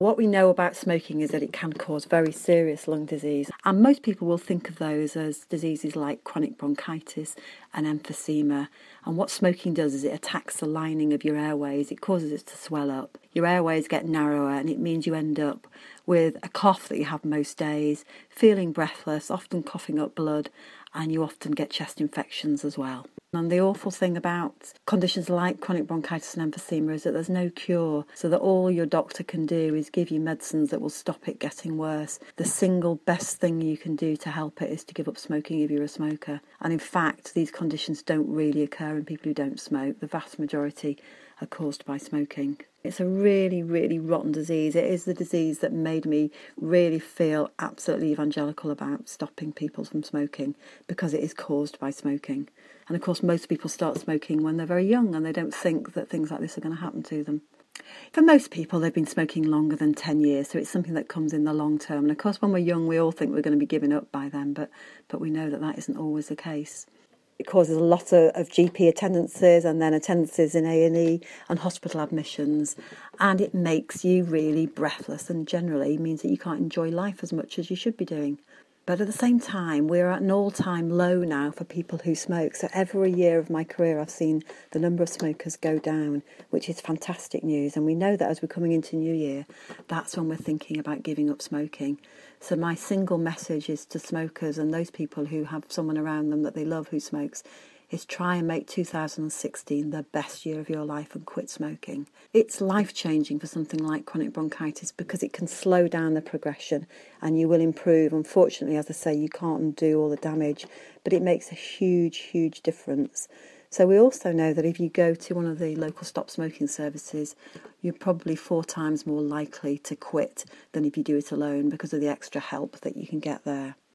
What we know about smoking is that it can cause very serious lung disease, and most people will think of those as diseases like chronic bronchitis and emphysema. And what smoking does is it attacks the lining of your airways. It causes it to swell up. Your airways get narrower, and it means you end up with a cough that you have most days, feeling breathless, often coughing up blood, and you often get chest infections as well. And the awful thing about conditions like chronic bronchitis and emphysema is that there's no cure, so that all your doctor can do is give you medicines that will stop it getting worse. The single best thing you can do to help it is to give up smoking if you're a smoker. And in fact, these conditions don't really occur in people who don't smoke. The vast majority are caused by smoking. It's a really, really rotten disease. It is the disease that made me really feel absolutely evangelical about stopping people from smoking, because it is caused by smoking. And of course, most people start smoking when they're very young and they don't think that things like this are going to happen to them. For most people, they've been smoking longer than 10 years, so it's something that comes in the long term. And of course, when we're young, we all think we're going to be giving up by then, but we know that that isn't always the case. It causes a lot of GP attendances and then attendances in A&E and hospital admissions, and it makes you really breathless and generally means that you can't enjoy life as much as you should be doing. But at the same time, we're at an all-time low now for people who smoke. So every year of my career, I've seen the number of smokers go down, which is fantastic news. And we know that as we're coming into New Year, that's when we're thinking about giving up smoking. So my single message is to smokers and those people who have someone around them that they love who smokes, is try and make 2016 the best year of your life and quit smoking. It's life-changing for something like chronic bronchitis because it can slow down the progression and you will improve. Unfortunately, as I say, you can't undo all the damage, but it makes a huge, huge difference. So we also know that if you go to one of the local stop smoking services, you're probably 4 times more likely to quit than if you do it alone because of the extra help that you can get there.